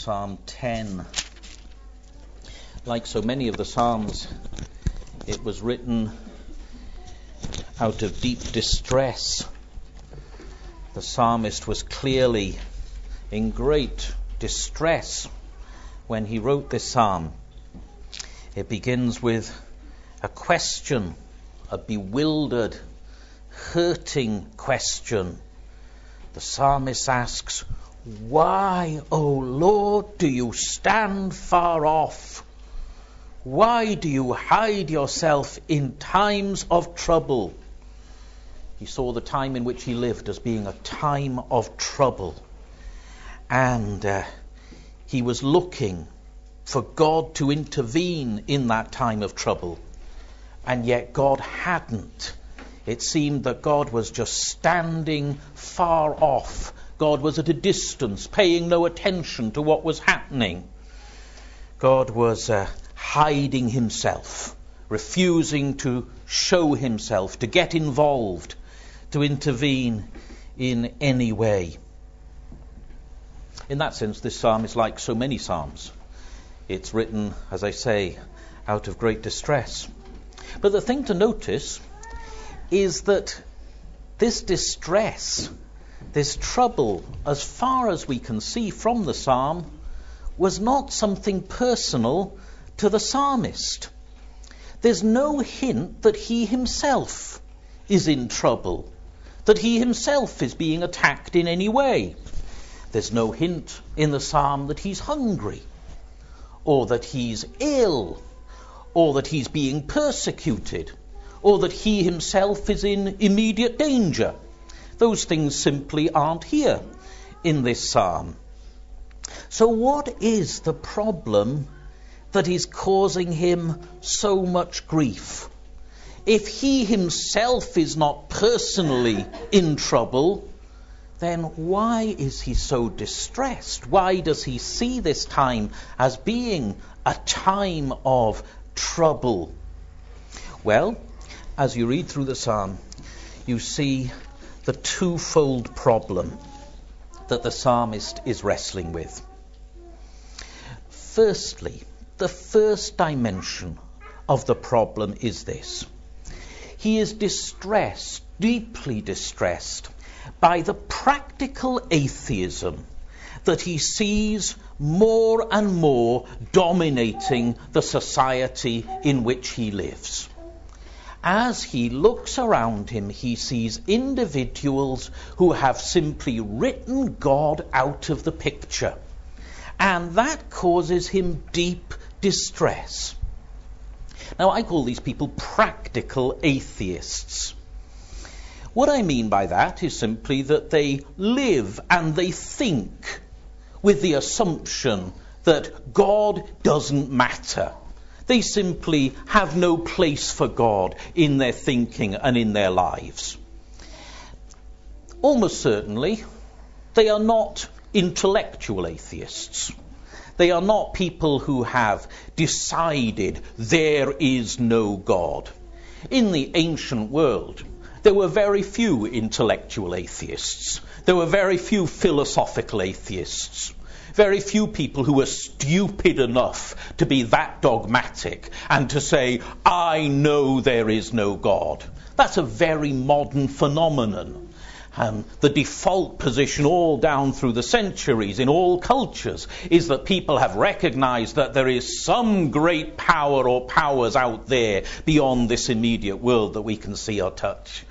Psalm 10. Like so many of the Psalms, it was written out of deep distress. The psalmist was clearly in great distress when he wrote this psalm. It begins with a question, a bewildered, hurting question. The psalmist asks, "Why, O Lord, do you stand far off? Why do you hide yourself in times of trouble?" He saw the time in which he lived as being a time of trouble. And he was looking for God to intervene in that time of trouble. And yet God hadn't. It seemed that God was just standing far off. God was at a distance, paying no attention to what was happening. God was hiding himself, refusing to show himself, to get involved, to intervene in any way. In that sense, this psalm is like so many psalms. It's written, as I say, out of great distress. But the thing to notice is that this distress, this trouble, as far as we can see from the psalm, was not something personal to the psalmist. There's no hint that he himself is in trouble, that he himself is being attacked in any way. There's no hint in the psalm that he's hungry, or that he's ill, or that he's being persecuted, or that he himself is in immediate danger. Those things simply aren't here in this psalm. So what is the problem that is causing him so much grief? If he himself is not personally in trouble, then why is he so distressed? Why does he see this time as being a time of trouble? Well, as you read through the psalm, you see the twofold problem that the psalmist is wrestling with. Firstly, the first dimension of the problem is this. He is distressed, deeply distressed, by the practical atheism that he sees more and more dominating the society in which he lives. As he looks around him, he sees individuals who have simply written God out of the picture. And that causes him deep distress. Now, I call these people practical atheists. What I mean by that is simply that they live and they think with the assumption that God doesn't matter. They simply have no place for God in their thinking and in their lives. Almost certainly, they are not intellectual atheists. They are not people who have decided there is no God. In the ancient world, there were very few intellectual atheists. There were very few philosophical atheists. Very few people who were stupid enough to be that dogmatic and to say, "I know there is no God." That's a very modern phenomenon. The default position all down through the centuries in all cultures is that people have recognized that there is some great power or powers out there beyond this immediate world that we can see or touch.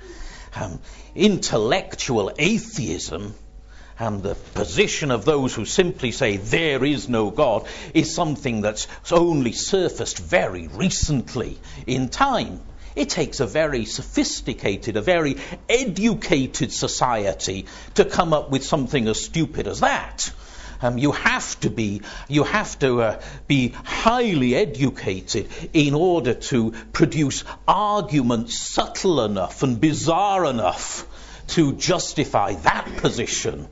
Intellectual atheism, and the position of those who simply say there is no God, is something that's only surfaced very recently in time. It takes a very sophisticated, a very educated society to come up with something as stupid as that. You have to be highly educated in order to produce arguments subtle enough and bizarre enough to justify that position.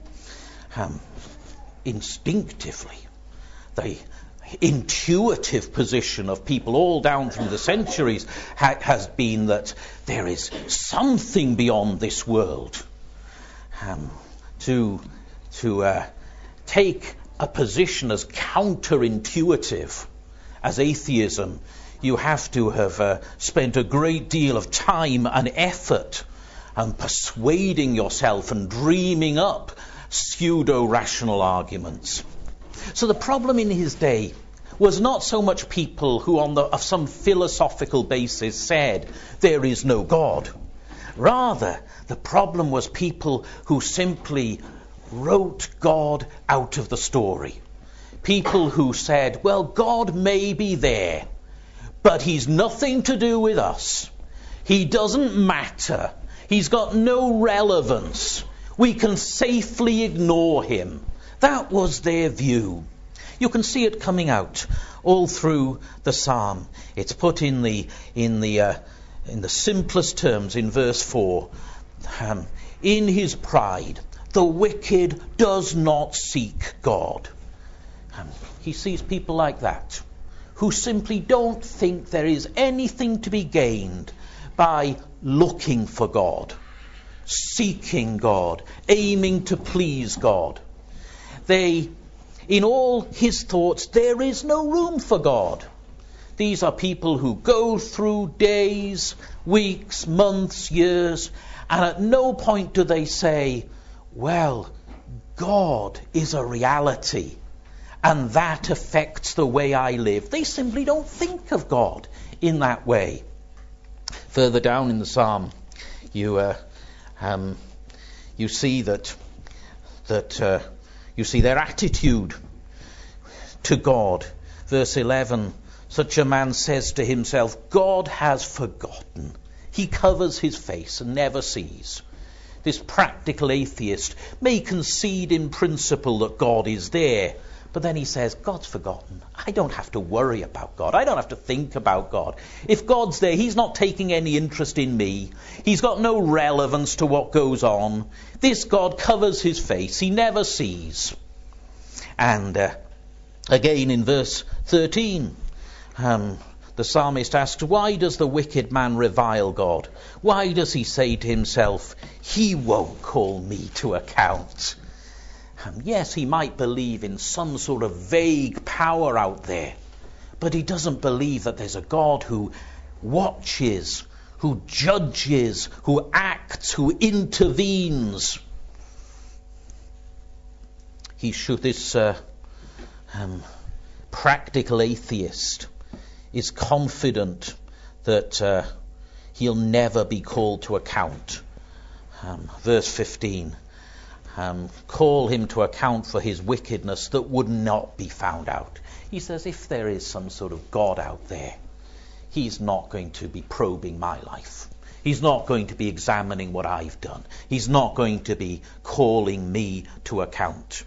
Instinctively, the intuitive position of people all down through the centuries has been that there is something beyond this world. To take a position as counterintuitive as atheism, you have to have spent a great deal of time and effort and persuading yourself and dreaming up pseudo-rational arguments. So the problem in his day was not so much people who of some philosophical basis said there is no God. Rather, the problem was people who simply wrote God out of the story. People who said, well, God may be there, but he's nothing to do with us. He doesn't matter. He's got no relevance. We can safely ignore him. That was their view. You can see it coming out all through the psalm. It's put in the simplest terms in verse 4. In his pride, the wicked does not seek God. He sees people like that, who simply don't think there is anything to be gained by looking for God, seeking God, aiming to please God. In all his thoughts, there is no room for God. These are people who go through days, weeks, months, years, and at no point do they say, well, God is a reality, and that affects the way I live. They simply don't think of God in that way. Further down in the psalm, you see that you see their attitude to God. Verse 11, such a man says to himself, God has forgotten. He covers his face and never sees. This practical atheist may concede in principle that God is there, but then he says, God's forgotten. I don't have to worry about God. I don't have to think about God. If God's there, he's not taking any interest in me. He's got no relevance to what goes on. This God covers his face. He never sees. And again in verse 13, the psalmist asks, why does the wicked man revile God? Why does he say to himself, he won't call me to account? Yes, he might believe in some sort of vague power out there, but he doesn't believe that there's a God who watches, who judges, who acts, who intervenes. This practical atheist is confident that he'll never be called to account. Verse 15. Call him to account for his wickedness that would not be found out. He says, if there is some sort of God out there, he's not going to be probing my life. He's not going to be examining what I've done. He's not going to be calling me to account.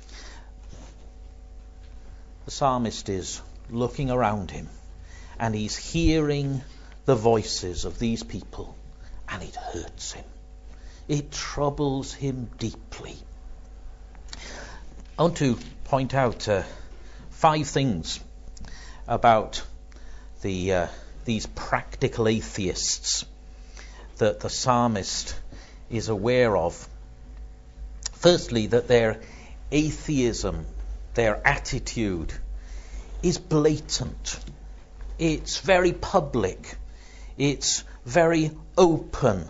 The psalmist is looking around him, and he's hearing the voices of these people, and it hurts him. It troubles him deeply. I want to point out 5 things about these practical atheists that the psalmist is aware of. Firstly, that their atheism, their attitude, is blatant. It's very public. It's very open.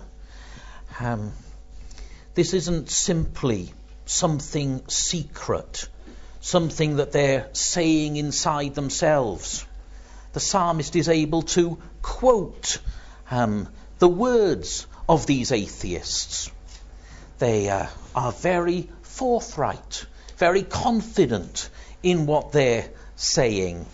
This isn't simply something secret, something that they're saying inside themselves. The psalmist is able to quote the words of these atheists. They are very forthright, very confident in what they're saying.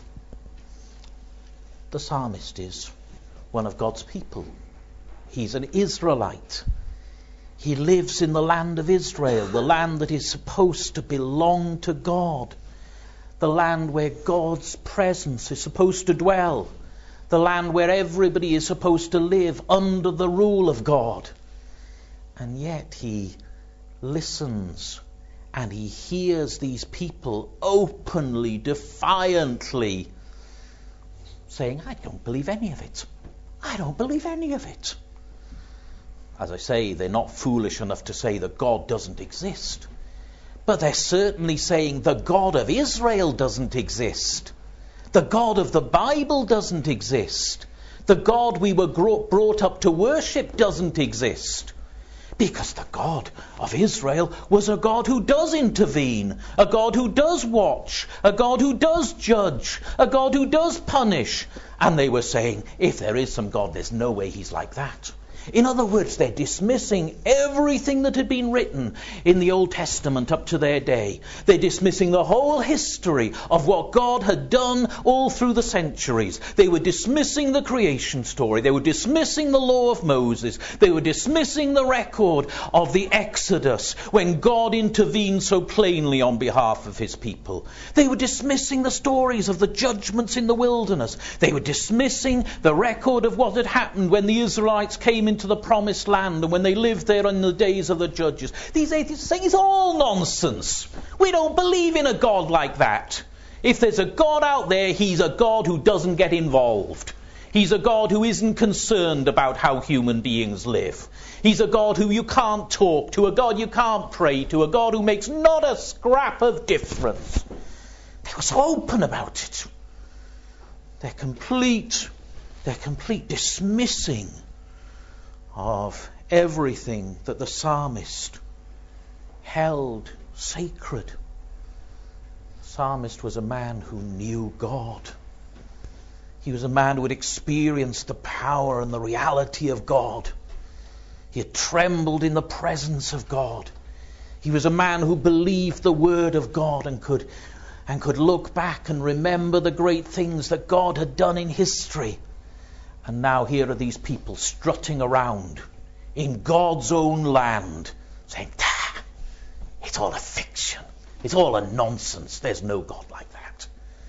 The psalmist is one of God's people. He's an Israelite. He lives in the land of Israel, the land that is supposed to belong to God, the land where God's presence is supposed to dwell, the land where everybody is supposed to live under the rule of God. And yet he listens and he hears these people openly, defiantly saying, I don't believe any of it. I don't believe any of it. As I say, they're not foolish enough to say that God doesn't exist. But they're certainly saying the God of Israel doesn't exist. The God of the Bible doesn't exist. The God we were brought up to worship doesn't exist. Because the God of Israel was a God who does intervene, a God who does watch, a God who does judge, a God who does punish. And they were saying, if there is some God, there's no way he's like that. In other words, they're dismissing everything that had been written in the Old Testament up to their day. They're dismissing the whole history of what God had done all through the centuries. They were dismissing the creation story. They were dismissing the law of Moses. They were dismissing the record of the Exodus when God intervened so plainly on behalf of his people. They were dismissing the stories of the judgments in the wilderness. They were dismissing the record of what had happened when the Israelites came into the promised land and when they lived there in the days of the judges. These atheists say it's all nonsense. We don't believe in a God like that. If there's a God out there, he's a God who doesn't get involved. He's a God who isn't concerned about how human beings live. He's a God who you can't talk to, a God you can't pray to, a God who makes not a scrap of difference. They were so open about it. Their complete dismissing of everything that the psalmist held sacred. The psalmist was a man who knew God. He was a man who had experienced the power and the reality of God. He had trembled in the presence of God. He was a man who believed the word of God and could look back and remember the great things that God had done in history. And now here are these people strutting around in God's own land saying, it's all a fiction. It's all a nonsense. There's no God like that.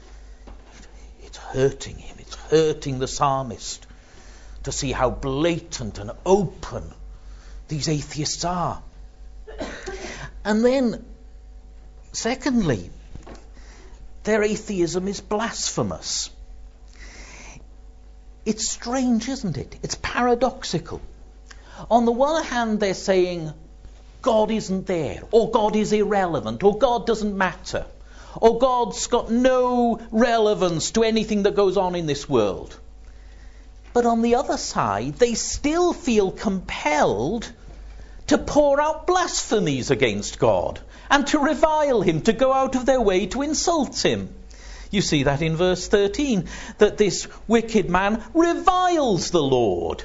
It's hurting him. It's hurting the psalmist to see how blatant and open these atheists are. And then, secondly, their atheism is blasphemous. It's strange, isn't it? It's paradoxical. On the one hand, they're saying God isn't there, or God is irrelevant, or God doesn't matter, or God's got no relevance to anything that goes on in this world. But on the other side, they still feel compelled to pour out blasphemies against God and to revile him, to go out of their way to insult him. You see that in verse 13, that this wicked man reviles the Lord.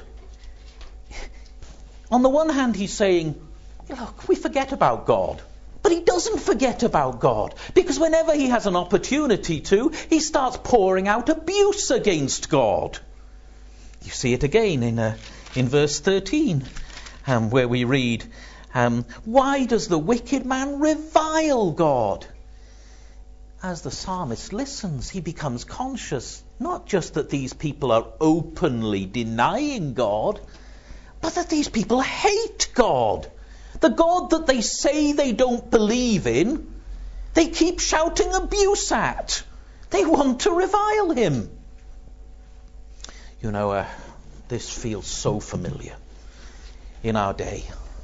On the one hand, he's saying, look, we forget about God. But he doesn't forget about God, because whenever he has an opportunity to, he starts pouring out abuse against God. You see it again in verse 13, where we read, why does the wicked man revile God? As the psalmist listens, he becomes conscious not just that these people are openly denying God, but that these people hate God. The God that they say they don't believe in, they keep shouting abuse at. They want to revile him. You know, this feels so familiar in our day.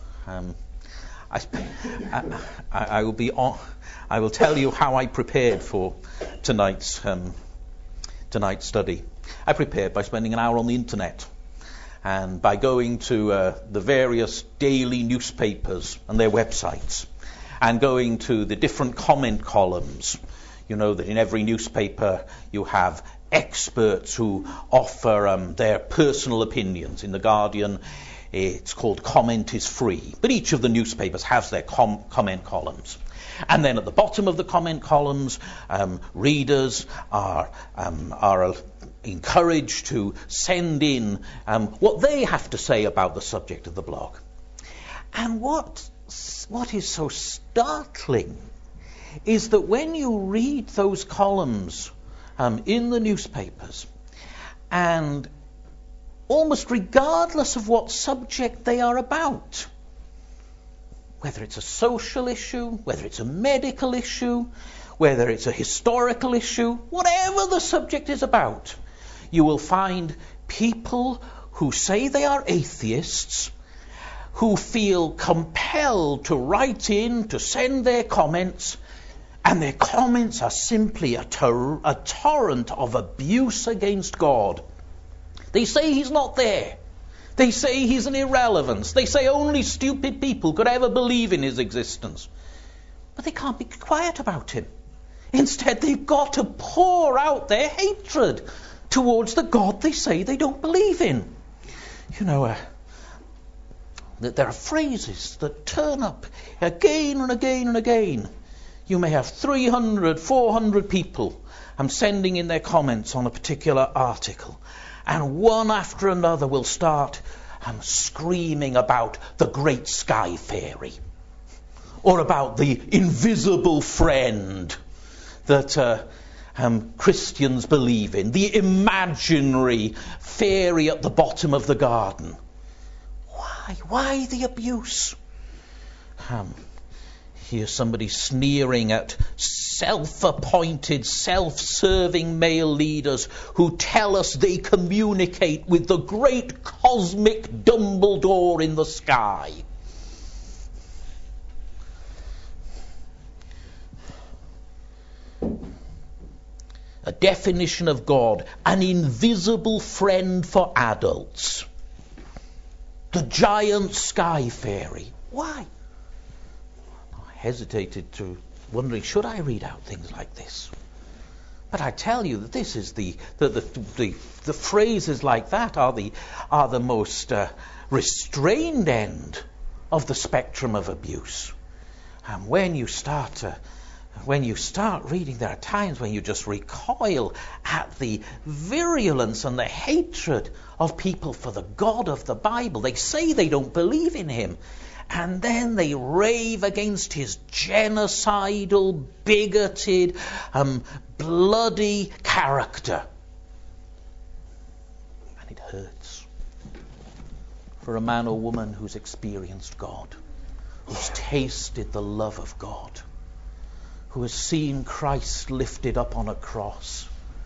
I will tell you how I prepared for tonight's study. I prepared by spending an hour on the internet and by going to the various daily newspapers and their websites and going to the different comment columns. You know that in every newspaper you have experts who offer their personal opinions. In The Guardian, it's called Comment is Free. But each of the newspapers has their comment columns. And then at the bottom of the comment columns, readers are encouraged to send in what they have to say about the subject of the blog. And what is so startling is that when you read those columns in the newspapers, and almost regardless of what subject they are about, whether it's a social issue, whether it's a medical issue, whether it's a historical issue, whatever the subject is about, you will find people who say they are atheists, who feel compelled to write in, to send their comments, and their comments are simply a torrent of abuse against God. They say he's not there. They say he's an irrelevance. They say only stupid people could ever believe in his existence. But they can't be quiet about him. Instead, they've got to pour out their hatred towards the God they say they don't believe in. You know, that there are phrases that turn up again and again and again. You may have 300, 400 people sending in their comments on a particular article, and one after another will start screaming about the great sky fairy, or about the invisible friend that Christians believe in, the imaginary fairy at the bottom of the garden. Why the abuse? Here's somebody sneering at self-appointed, self-serving male leaders who tell us they communicate with the great cosmic Dumbledore in the sky. A definition of God, an invisible friend for adults. The giant sky fairy. Why? I hesitated to wondering, should I read out things like this? But I tell you that this is the phrases like that are the most restrained end of the spectrum of abuse. And when you start reading, there are times when you just recoil at the virulence and the hatred of people for the God of the Bible. They say they don't believe in him, and then they rave against his genocidal, bigoted, bloody character. And it hurts for a man or woman who's experienced God, who's tasted the love of God, who has seen Christ lifted up on a cross,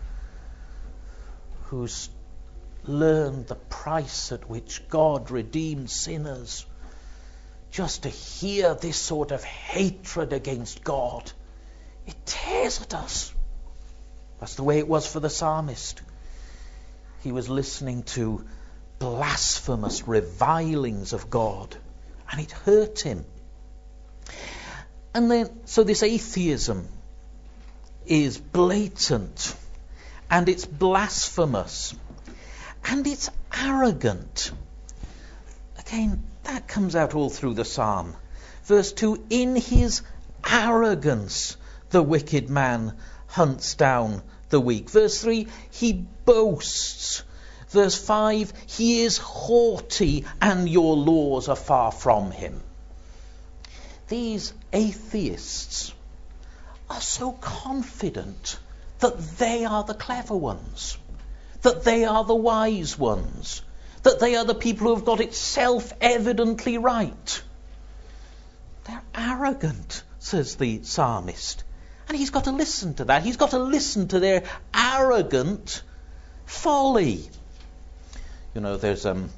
who's learned the price at which God redeemed sinners. Just to hear this sort of hatred against God, it tears at us. That's the way it was for the psalmist. He was listening to blasphemous revilings of God, and it hurt him. And then, so this atheism is blatant, and it's blasphemous, and it's arrogant. Again, that comes out all through the psalm. Verse 2, in his arrogance the wicked man hunts down the weak. Verse 3, he boasts. Verse 5, he is haughty and your laws are far from him. These atheists are so confident that they are the clever ones, that they are the wise ones, that they are the people who have got it self-evidently right. They're arrogant, says the psalmist. And he's got to listen to that. He's got to listen to their arrogant folly. You know, there's an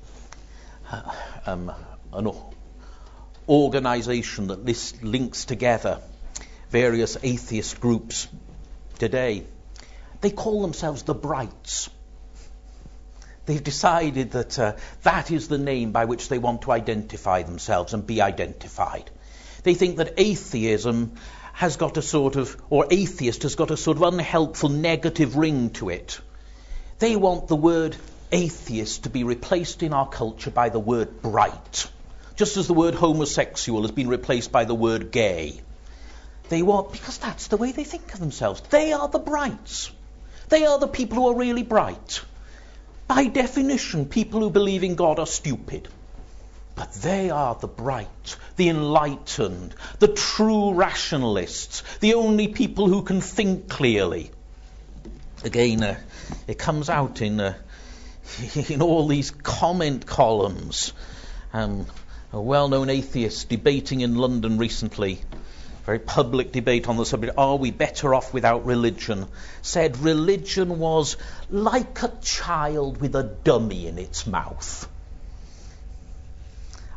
organization that links together various atheist groups today. They call themselves the Brights. They've decided that that is the name by which they want to identify themselves and be identified. They think that atheism has got a sort of, or atheist has got a sort of unhelpful negative ring to it. They want the word atheist to be replaced in our culture by the word bright, just as the word homosexual has been replaced by the word gay. They want, because that's the way they think of themselves. They are the Brights. They are the people who are really bright. By definition, people who believe in God are stupid. But they are the bright, the enlightened, the true rationalists, the only people who can think clearly. Again, it comes out in all these comment columns. A well-known atheist debating in London recently, very public debate on the subject, are we better off without religion, said religion was like a child with a dummy in its mouth.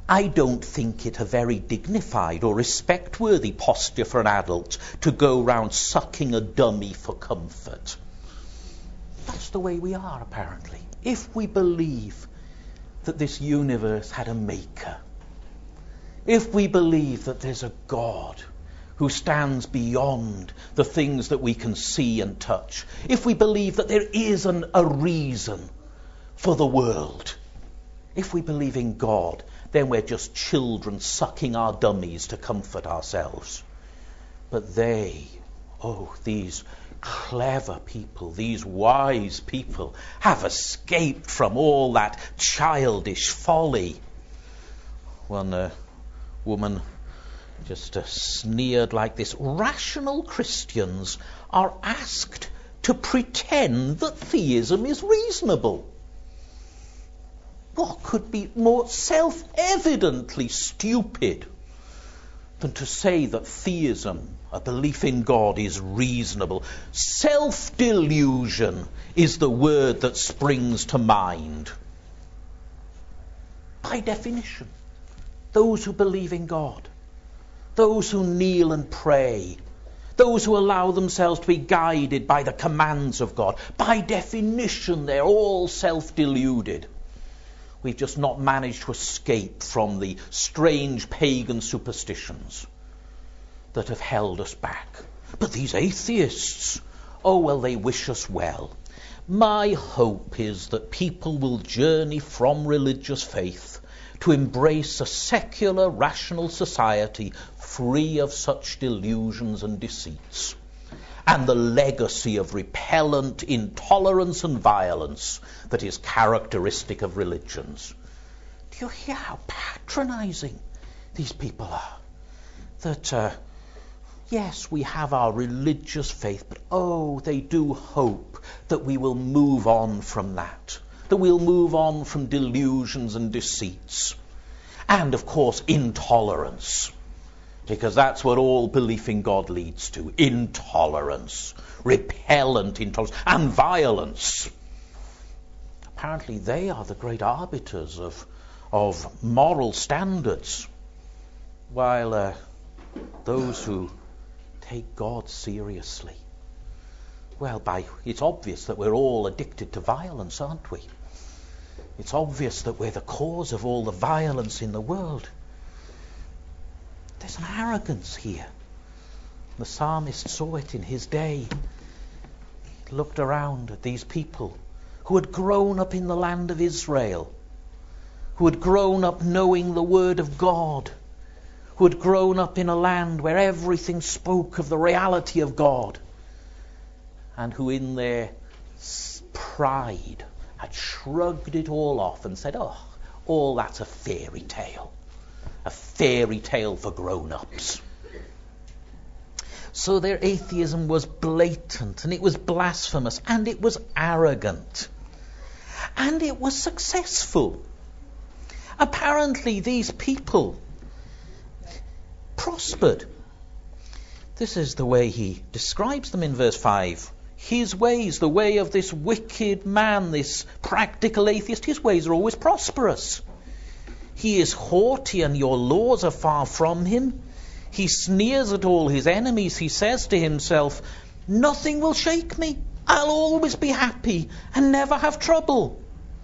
I don't think it a very dignified or respect-worthy posture for an adult to go round sucking a dummy for comfort. That's the way we are, apparently. If we believe that this universe had a maker, if we believe that there's a God who stands beyond the things that we can see and touch, if we believe that there is a reason for the world, if we believe in God, then we're just children sucking our dummies to comfort ourselves. But these clever people, these wise people, have escaped from all that childish folly. One woman just sneered like this: rational Christians are asked to pretend that theism is reasonable. What could be more self-evidently stupid than to say that theism, a belief in God, is reasonable? Self-delusion is the word that springs to mind. By definition, those who believe in God, those who kneel and pray, those who allow themselves to be guided by the commands of God, by definition they're all self-deluded. We've just not managed to escape from the strange pagan superstitions that have held us back. But these atheists, they wish us well. My hope is that people will journey from religious faith to embrace a secular, rational society free of such delusions and deceits, and the legacy of repellent intolerance and violence that is characteristic of religions. Do you hear how patronizing these people are? That, yes, we have our religious faith, but they do hope that we will move on from that we'll move on from delusions and deceits. And, of course, intolerance. Because that's what all belief in God leads to. Intolerance. Repellent intolerance. And violence. Apparently they are the great arbiters of moral standards. While those who take God seriously, it's obvious that we're all addicted to violence, aren't we? It's obvious that we're the cause of all the violence in the world. There's an arrogance here. The psalmist saw it in his day. He looked around at these people who had grown up in the land of Israel, who had grown up knowing the word of God, who had grown up in a land where everything spoke of the reality of God, and who in their pride had shrugged it all off and said, all that's a fairy tale for grown-ups. So their atheism was blatant, and it was blasphemous, and it was arrogant, and it was successful. Apparently these people prospered. This is the way he describes them in verse 5. His ways, the way of this wicked man, this practical atheist, his ways are always prosperous. He is haughty and your laws are far from him. He sneers at all his enemies. He says to himself, nothing will shake me. I'll always be happy and never have trouble.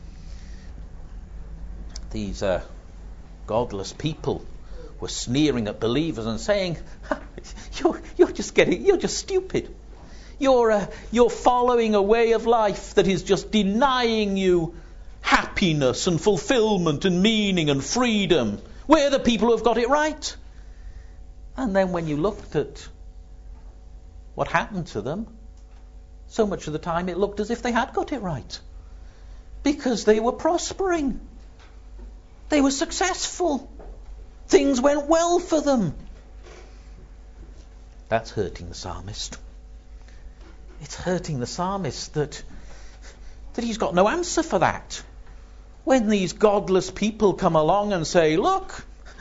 These godless people were sneering at believers and saying, you're just stupid. You're following a way of life that is just denying you happiness and fulfillment and meaning and freedom. We're the people who have got it right. And then when you looked at what happened to them, so much of the time it looked as if they had got it right. Because they were prospering. They were successful. Things went well for them. That's hurting the psalmist. It's hurting the psalmist that he's got no answer for that. When these godless people come along and say, look,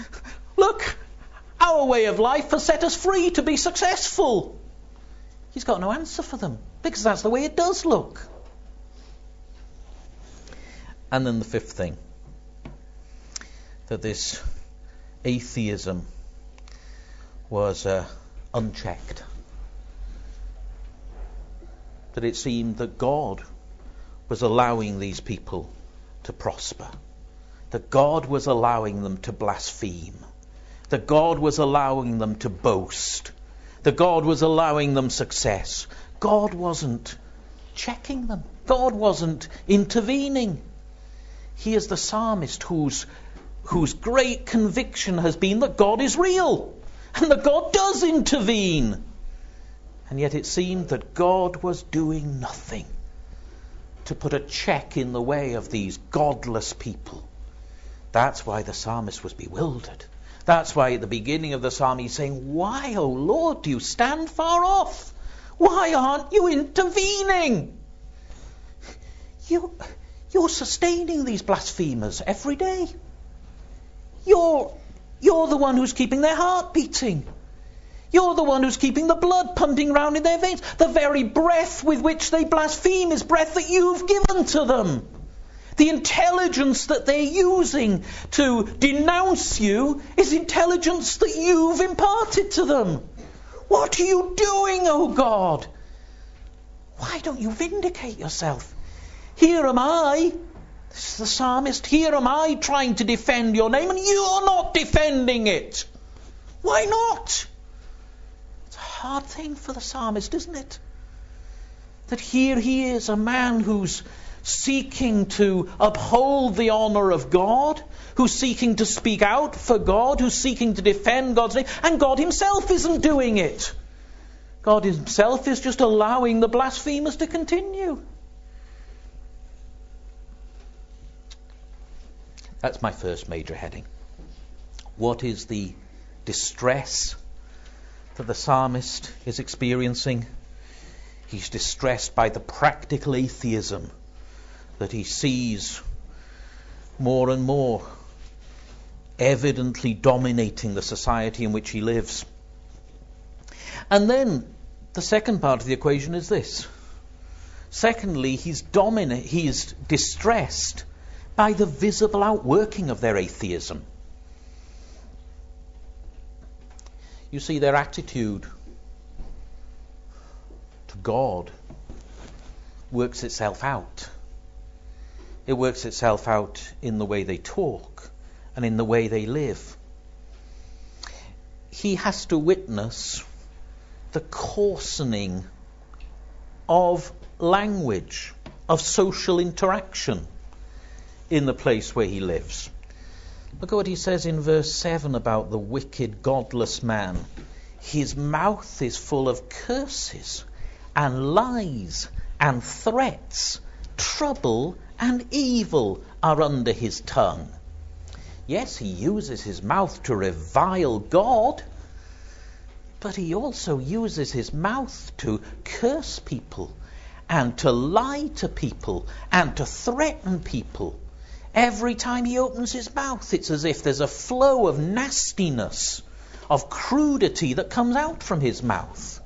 our way of life has set us free to be successful. He's got no answer for them, because that's the way it does look. And then the fifth thing, that this atheism was unchecked. That it seemed that God was allowing these people to prosper. That God was allowing them to blaspheme. That God was allowing them to boast. That God was allowing them success. God wasn't checking them. God wasn't intervening. Here's the psalmist whose great conviction has been that God is real and that God does intervene. And yet it seemed that God was doing nothing to put a check in the way of these godless people. That's why the psalmist was bewildered. That's why at the beginning of the psalm he's saying, "Why, O Lord, do you stand far off? Why aren't you intervening? You're sustaining these blasphemers every day. You're the one who's keeping their heart beating. You're the one who's keeping the blood pumping round in their veins. The very breath with which they blaspheme is breath that you've given to them. The intelligence that they're using to denounce you is intelligence that you've imparted to them. What are you doing, O God? Why don't you vindicate yourself? Here am I, this is the psalmist, here am I trying to defend your name and you're not defending it. Why not?" It's a hard thing for the psalmist, isn't it? That here he is, a man who's seeking to uphold the honour of God, who's seeking to speak out for God, who's seeking to defend God's name, and God himself isn't doing it. God himself is just allowing the blasphemers to continue. That's my first major heading. What is the distress that the psalmist is experiencing? He's distressed by the practical atheism that he sees more and more evidently dominating the society in which he lives. And then the second part of the equation is this. Secondly, he's distressed by the visible outworking of their atheism. You see, their attitude to God works itself out. It works itself out in the way they talk and in the way they live. He has to witness the coarsening of language, of social interaction in the place where he lives. Look at what he says in verse 7 about the wicked, godless man. His mouth is full of curses and lies and threats. Trouble and evil are under his tongue. Yes, he uses his mouth to revile God, but he also uses his mouth to curse people and to lie to people and to threaten people. Every time he opens his mouth, it's as if there's a flow of nastiness, of crudity that comes out from his mouth.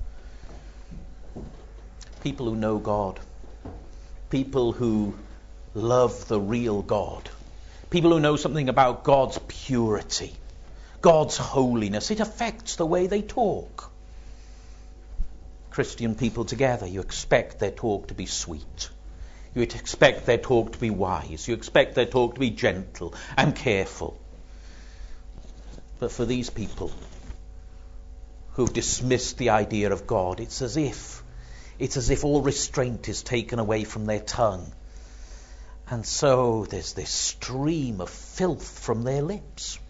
People who know God, people who love the real God, people who know something about God's purity, God's holiness, it affects the way they talk. Christian people together, you expect their talk to be sweet. You expect their talk to be wise. You expect their talk to be gentle and careful. But for these people who've dismissed the idea of God, it's as if all restraint is taken away from their tongue. And so there's this stream of filth from their lips.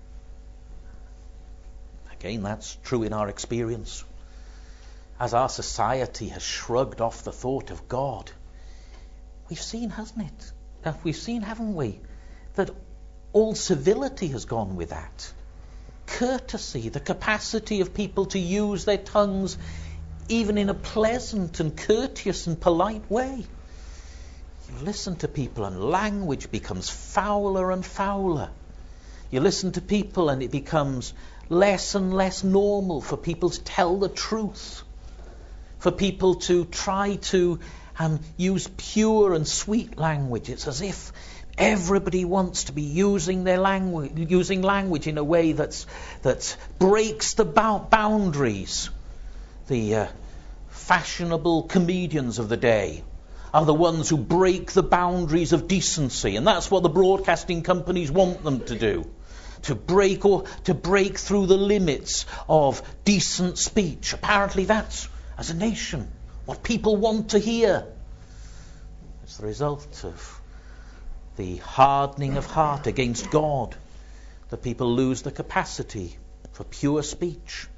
Again, that's true in our experience. As our society has shrugged off the thought of God, we've seen, hasn't it? We've seen, haven't we, that all civility has gone with that. Courtesy, the capacity of people to use their tongues even in a pleasant and courteous and polite way. You listen to people and language becomes fouler and fouler. You listen to people and it becomes less and less normal for people to tell the truth, for people to try to use pure and sweet language. It's as if Everybody wants to be using language in a way that breaks the boundaries. The fashionable comedians of the day are the ones who break the boundaries of decency, and that's what the broadcasting companies want them to do. To break through the limits of decent speech. Apparently that's, as a nation, what people want to hear. It's the result of the hardening of heart against God, that people lose the capacity for pure speech.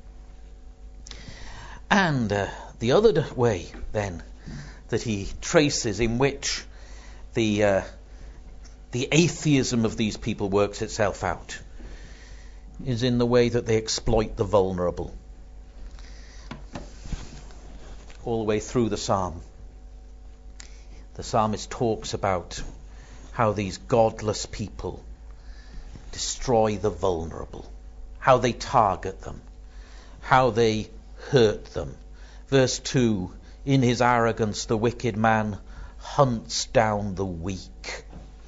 And the other way, then, that he traces in which the atheism of these people works itself out is in the way that they exploit the vulnerable. All the way through the psalm, the psalmist talks about how these godless people destroy the vulnerable, how they target them, how they hurt them. Verse 2, in his arrogance the wicked man hunts down the weak.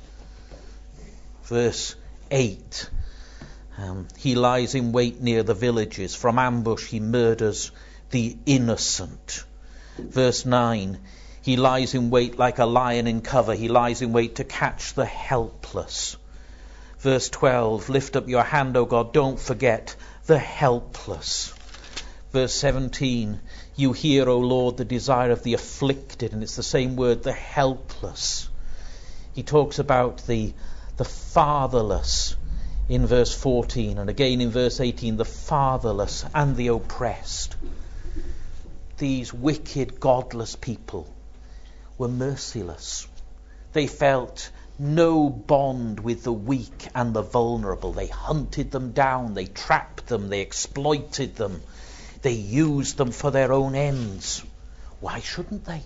Verse 8, he lies in wait near the villages. From ambush he murders the innocent. Verse 9, he lies in wait like a lion in cover. He lies in wait to catch the helpless. Verse 12, lift up your hand, O God, don't forget the helpless. Verse 17, you hear, O Lord, the desire of the afflicted. And it's the same word, the helpless. He talks about the fatherless in verse 14. And again in verse 18, the fatherless and the oppressed. These wicked, godless people were merciless. They felt no bond with the weak and the vulnerable. They hunted them down, they trapped them, they exploited them, they used them for their own ends. Why shouldn't they?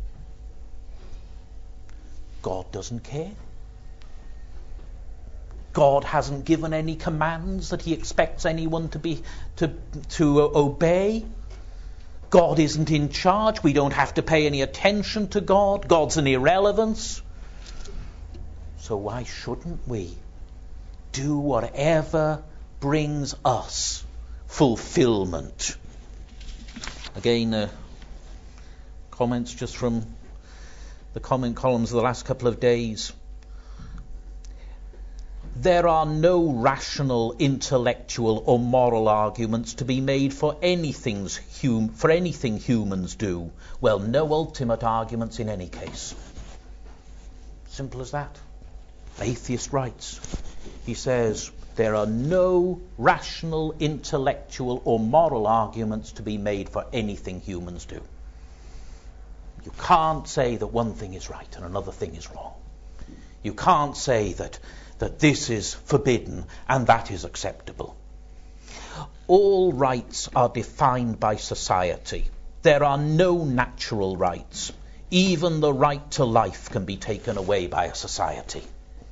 God doesn't care. God hasn't given any commands that he expects anyone to obey. God isn't in charge. We don't have to pay any attention to God. God's an irrelevance. So why shouldn't we do whatever brings us fulfillment? Again, comments just from the comment columns of the last couple of days. There are no rational, intellectual or moral arguments to be made for anything humans do. Well, no ultimate arguments in any case. Simple as that. Atheist writes. He says, there are no rational, intellectual or moral arguments to be made for anything humans do. You can't say that one thing is right and another thing is wrong. You can't say that this is forbidden and that is acceptable. All rights are defined by society. There are no natural rights. Even the right to life can be taken away by a society.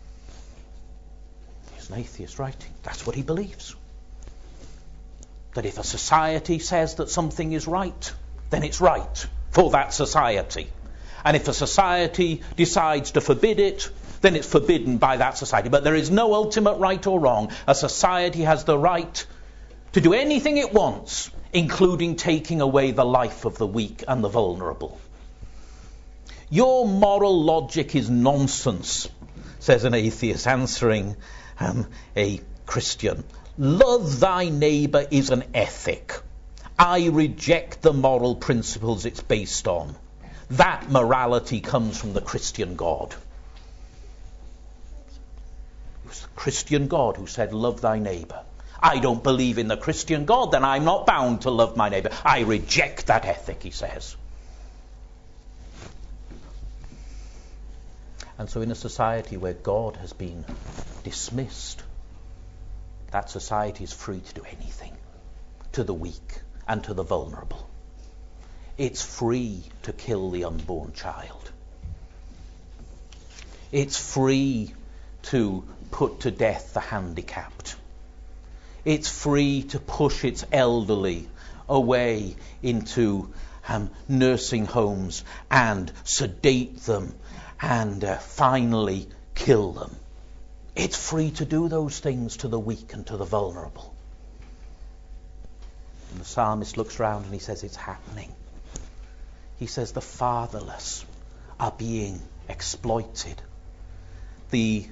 He's an atheist writing. That's what he believes. That if a society says that something is right, then it's right for that society. And if a society decides to forbid it, then it's forbidden by that society. But there is no ultimate right or wrong. A society has the right to do anything it wants, including taking away the life of the weak and the vulnerable. Your moral logic is nonsense, says an atheist answering a Christian. Love thy neighbour is an ethic. I reject the moral principles it's based on. That morality comes from the Christian God. It was the Christian God who said, love thy neighbour. I don't believe in the Christian God, then I'm not bound to love my neighbour. I reject that ethic, he says. And so in a society where God has been dismissed, that society is free to do anything to the weak and to the vulnerable. It's free to kill the unborn child. It's free to put to death the handicapped. It's free to push its elderly away into nursing homes and sedate them and finally kill them. It's free to do those things to the weak and to the vulnerable. And the psalmist looks round and he says, it's happening. He says the fatherless are being exploited. The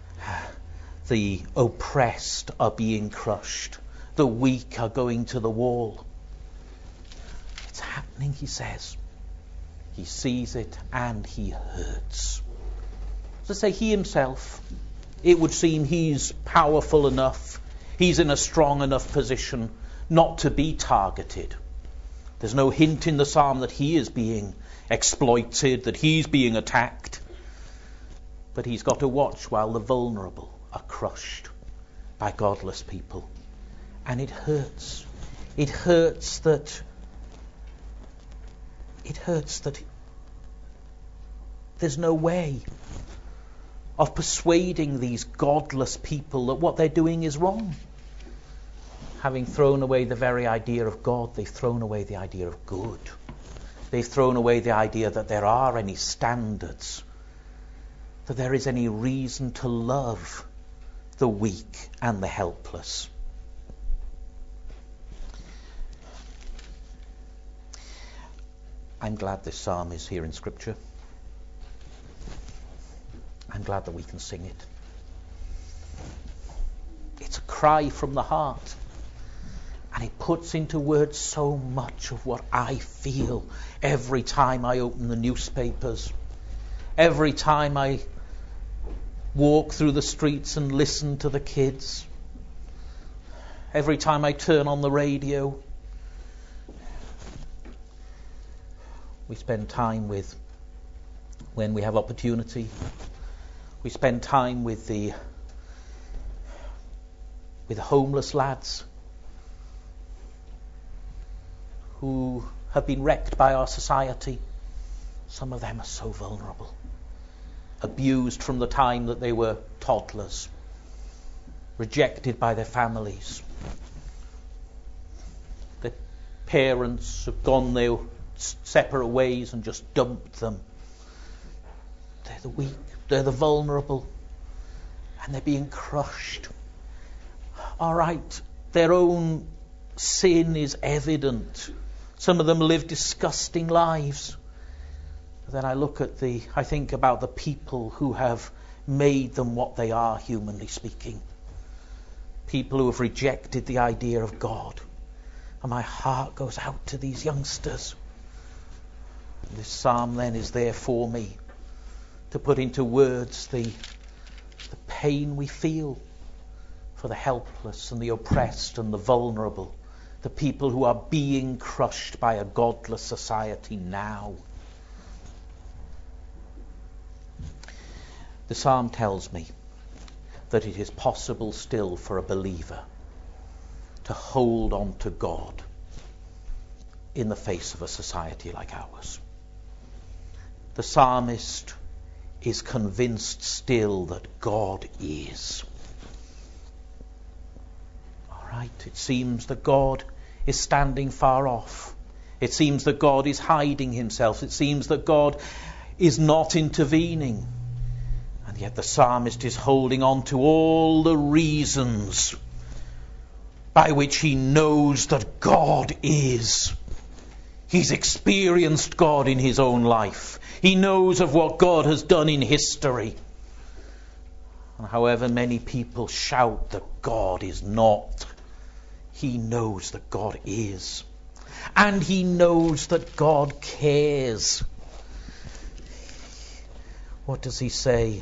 oppressed are being crushed. The weak are going to the wall. It's happening, he says. He sees it and he hurts. So say he himself, it would seem he's powerful enough, he's in a strong enough position not to be targeted. There's no hint in the psalm that he is being exploited, that he's being attacked. But he's got to watch while the vulnerable are crushed by godless people. And it hurts. It hurts that there's no way of persuading these godless people that what they're doing is wrong. Having thrown away the very idea of God, they've thrown away the idea of good. They've thrown away the idea that there are any standards, that there is any reason to love the weak and the helpless. I'm glad this psalm is here in Scripture. I'm glad that we can sing it. It's a cry from the heart. And it puts into words so much of what I feel every time I open the newspapers, every time I walk through the streets and listen to the kids, every time I turn on the radio. We spend time with, when we have opportunity, we spend time with the homeless lads who have been wrecked by our society. Some of them are so vulnerable, abused from the time that they were toddlers, rejected by their families. Their parents have gone their separate ways and just dumped them. They're the weak, they're the vulnerable, and they're being crushed. All right, their own sin is evident. Some of them live disgusting lives. But then I think about the people who have made them what they are, humanly speaking. People who have rejected the idea of God. And my heart goes out to these youngsters. And this psalm then is there for me to put into words the pain we feel for the helpless and the oppressed and the vulnerable, the people who are being crushed by a godless society now. The psalm tells me that it is possible still for a believer to hold on to God in the face of a society like ours. The psalmist is convinced still that God is. All right, it seems that God is standing far off. It seems that God is hiding himself. It seems that God is not intervening. And yet the psalmist is holding on to all the reasons by which he knows that God is. He's experienced God in his own life. He knows of what God has done in history. And however many people shout that God is not, he knows that God is. And he knows that God cares. What does he say?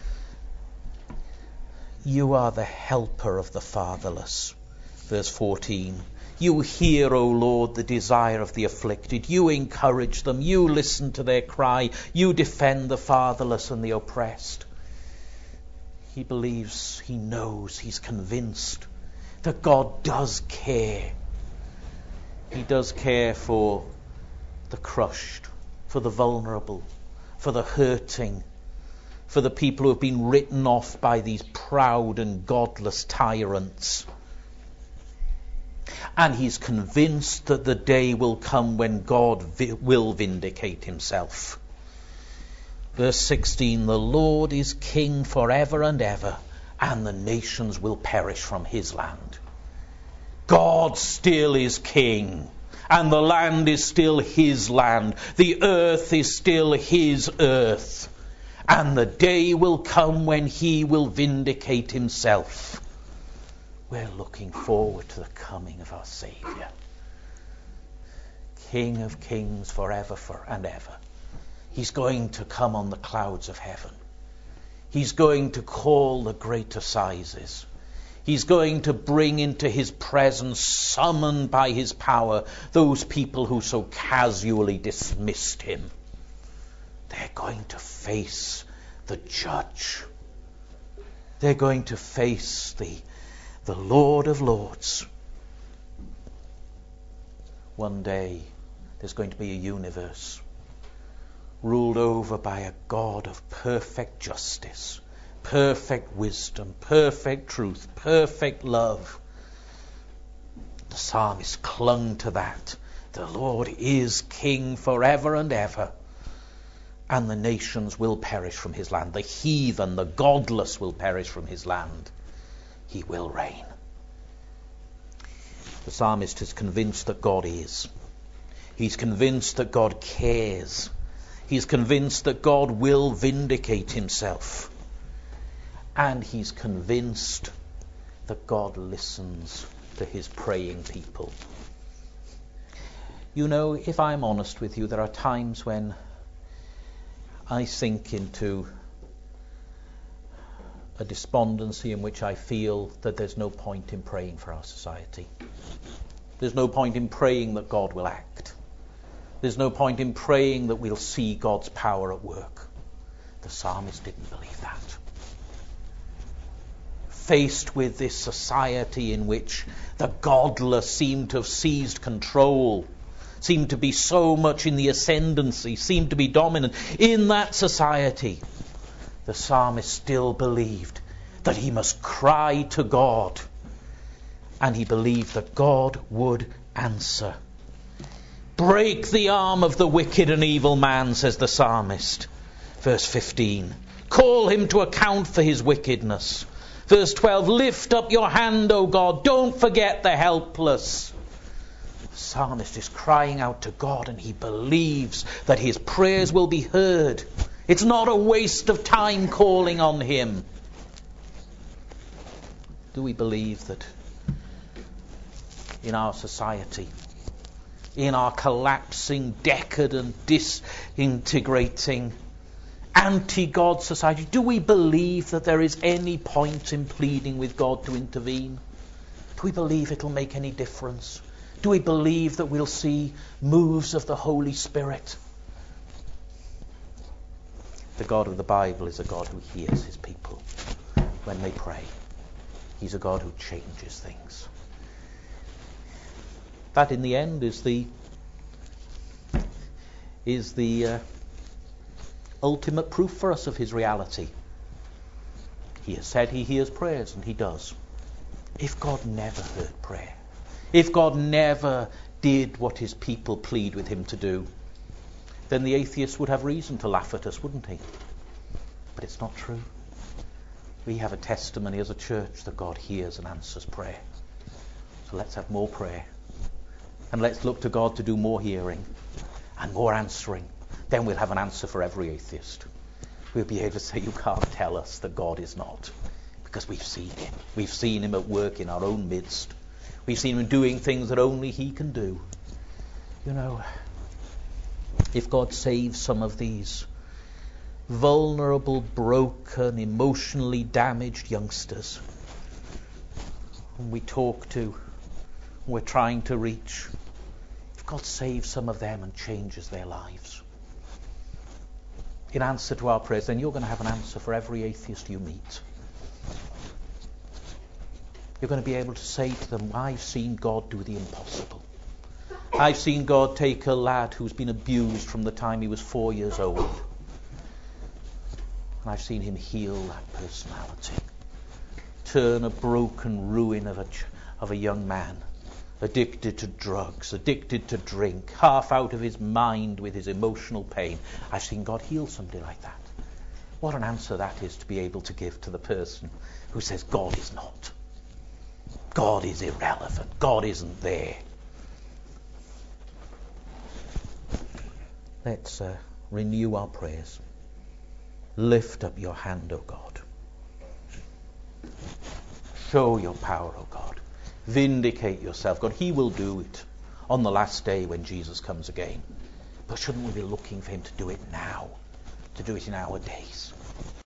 You are the helper of the fatherless. Verse 14. You hear, O Lord, the desire of the afflicted. You encourage them. You listen to their cry. You defend the fatherless and the oppressed. He believes, he knows, he's convinced that God does care. He does care for the crushed, for the vulnerable, for the hurting, for the people who have been written off by these proud and godless tyrants. And he's convinced that the day will come when God will vindicate himself. Verse 16, the Lord is king forever and ever, and the nations will perish from his land. God still is king, and the land is still his land. The earth is still his earth. And the day will come when he will vindicate himself. We're looking forward to the coming of our Saviour. King of kings forever and ever. He's going to come on the clouds of heaven. He's going to call the great assizes. He's going to bring into his presence, summoned by his power, those people who so casually dismissed him. They're going to face the judge. They're going to face the Lord of Lords. One day, there's going to be a universe ruled over by a God of perfect justice, perfect wisdom, perfect truth, perfect love. The psalmist clung to that. The Lord is king forever and ever, and the nations will perish from his land. The heathen, the godless will perish from his land. He will reign. The psalmist is convinced that God is. He's convinced that God cares. He's convinced that God will vindicate himself. And he's convinced that God listens to his praying people. You know, if I'm honest with you, there are times when I sink into a despondency in which I feel that there's no point in praying for our society. There's no point in praying that God will act. There's no point in praying that we'll see God's power at work. The psalmist didn't believe that. Faced with this society in which the godless seem to have seized control, seem to be so much in the ascendancy, seem to be dominant, in that society, the psalmist still believed that he must cry to God, and he believed that God would answer. Break the arm of the wicked and evil man, says the psalmist. Verse 15. Call him to account for his wickedness. Verse 12. Lift up your hand, O God. Don't forget the helpless. The psalmist is crying out to God, and he believes that his prayers will be heard. It's not a waste of time calling on him. Do we believe that in our society, in our collapsing, decadent, disintegrating, anti-God society, do we believe that there is any point in pleading with God to intervene? Do we believe it'll make any difference? Do we believe that we'll see moves of the Holy Spirit? The God of the Bible is a God who hears his people when they pray. He's a God who changes things. That in the end is the ultimate proof for us of his reality. He has said he hears prayers, and he does. If God never heard prayer, if God never did what his people plead with him to do, then the atheist would have reason to laugh at us, wouldn't he? But it's not true. We have a testimony as a church that God hears and answers prayer. So let's have more prayer. And let's look to God to do more hearing and more answering. Then we'll have an answer for every atheist. We'll be able to say, you can't tell us that God is not. Because we've seen him. We've seen him at work in our own midst. We've seen him doing things that only he can do. You know, if God saves some of these vulnerable, broken, emotionally damaged youngsters whom we talk to, we're trying to reach, if God saves some of them and changes their lives in answer to our prayers, then you're going to have an answer for every atheist you meet. You're going to be able to say to them, I've seen God do the impossible. I've seen God take a lad who's been abused from the time he was 4 years old, and I've seen him heal that personality, turn a broken ruin of a young man addicted to drugs, addicted to drink, half out of his mind with his emotional pain. I've seen God heal somebody like that. What an answer that is to be able to give to the person who says God is not. God is irrelevant. God isn't there. Let's renew our prayers. Lift up your hand, O God. Show your power, O God. Vindicate yourself, God. He will do it on the last day when Jesus comes again. But shouldn't we be looking for him to do it now? To do it in our days?